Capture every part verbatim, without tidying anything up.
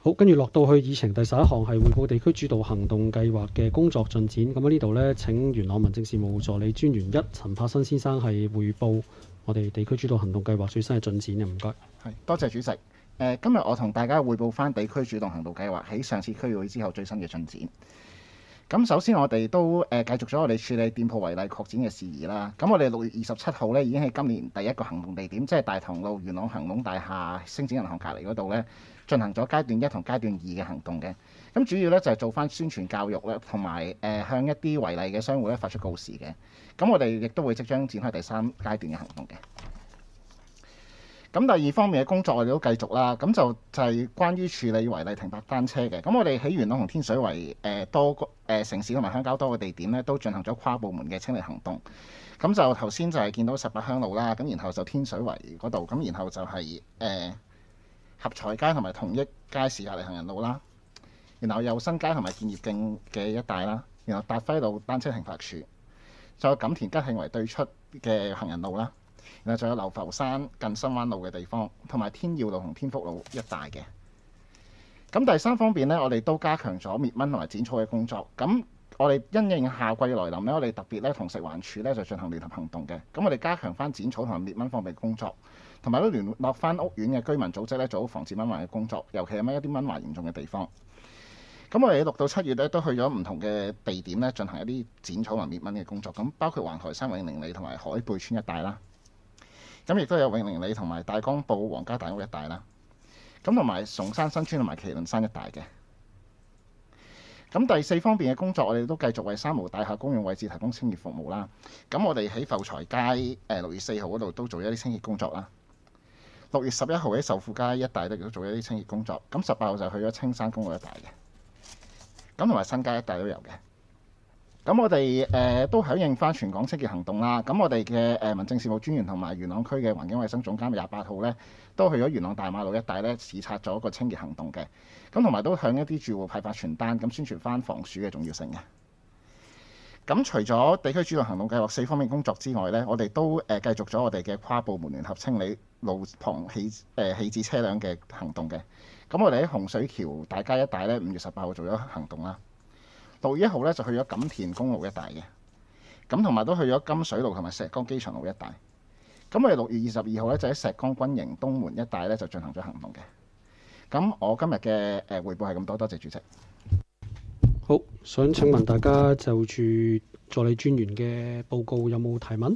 好，跟住落到去議程第十一項係匯報地區主導行動計劃嘅工作進展。咁喺呢度呢，請元朗民政事務助理專員一陳柏新先生係匯報我哋地區主導行動計劃最新嘅進展嘅，唔該。 係，多謝主席。誒、呃，今日我同大家匯報翻地區主動行動計劃喺上次區議會之後最新嘅進展。咁首先我哋都誒、呃、繼續咗我哋處理店鋪違例擴展嘅事宜啦。咁我哋六月二十七號咧已經喺今年第一個行動地點，即係大棠路元朗恒隆大廈星展銀行隔離嗰度咧，進行咗階段一同階段二嘅行動嘅。咁主要咧就係、是、做翻宣傳教育咧，同埋誒向一啲違例嘅商戶咧發出告示嘅。咁我哋亦都會即將展開第三階段嘅行動嘅。咁第二方面嘅工作我哋都繼續啦，咁就就係關於處理違例停泊單車嘅。咁我哋喺元朗同天水圍誒、呃、多個誒、呃、城市同埋鄉郊多個地點咧，都進行咗跨部門嘅清理行動。咁就頭先就係見到十八鄉路啦，咁然後就天水圍嗰度，咁然後就係、是、誒、呃、合財街同埋同益街市隔離行人路啦，然後又新街同埋建業徑嘅一帶啦，然後達輝路單車停泊處，仲有錦田吉慶圍對出嘅行人路啦。然後仲有流浮山近新灣路嘅地方，同埋天耀路同天福路一帶嘅。咁第三方面呢，我哋都加強咗滅蚊同埋剪草嘅工作。咁我哋因應夏季來臨呢，我哋特別咧同食環署咧就進行聯合行動嘅。咁我哋加強翻剪草同埋滅蚊方面嘅工作，同埋都聯絡翻屋苑嘅居民組織咧做好防治蚊患嘅工作，尤其係乜一啲蚊患嚴重嘅地方。咁我哋六到七月咧都去咗唔同嘅地點咧進行一啲剪草同滅蚊嘅工作。咁包括橫台山永寧里同埋海貝村一帶啦。咁亦都有永寧里同埋大江埔皇家大屋一帶啦，咁同埋崇山新村同埋麒麟山一帶嘅。咁第四方面嘅工作，我哋都繼續為三無大廈公用位置提供清潔服務啦。咁我哋喺浮財街誒六月四號嗰度都做一啲清潔工作啦。六月十一號喺壽富街一帶都做一啲清潔工作。咁十八號就去咗青山公路一帶嘅，咁同埋新街一帶都有嘅。咁我哋誒、呃、都響應翻全港清潔行動啦。咁我哋嘅誒民政事務專員同埋元朗區嘅環境衛生總監廿八號咧，都去咗元朗大馬路一帶咧視察咗個清潔行動嘅。咁同埋都向一啲住戶派發傳單，咁宣傳翻防鼠嘅重要性嘅。咁除咗地區主動行動計劃四方面工作之外咧，我哋都誒、呃、繼續咗我哋嘅跨部門聯合清理路旁棄誒棄置車輛嘅行動嘅。咁我哋喺洪水橋大街一帶咧，五月十八號做咗行動啦。六月一號咧就去咗錦田公路一帶嘅，咁同埋都去咗金水路同埋石崗機場路一帶。咁我哋六月二十二號咧就喺石崗軍營東門一帶咧就進行咗行動嘅。咁我今日嘅誒彙報係咁多，多謝主席。 好，想請問大家就住助理專員嘅報告有冇提問？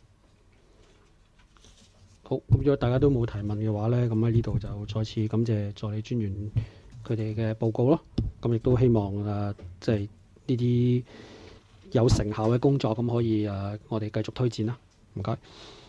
好，咁如果大家都冇提問嘅話咧，咁喺呢度就再次感謝助理專員佢哋嘅報告咯。咁亦都希望誒，即係呢啲有成效嘅工作，咁可以誒、呃，我哋繼續推薦啦。唔該。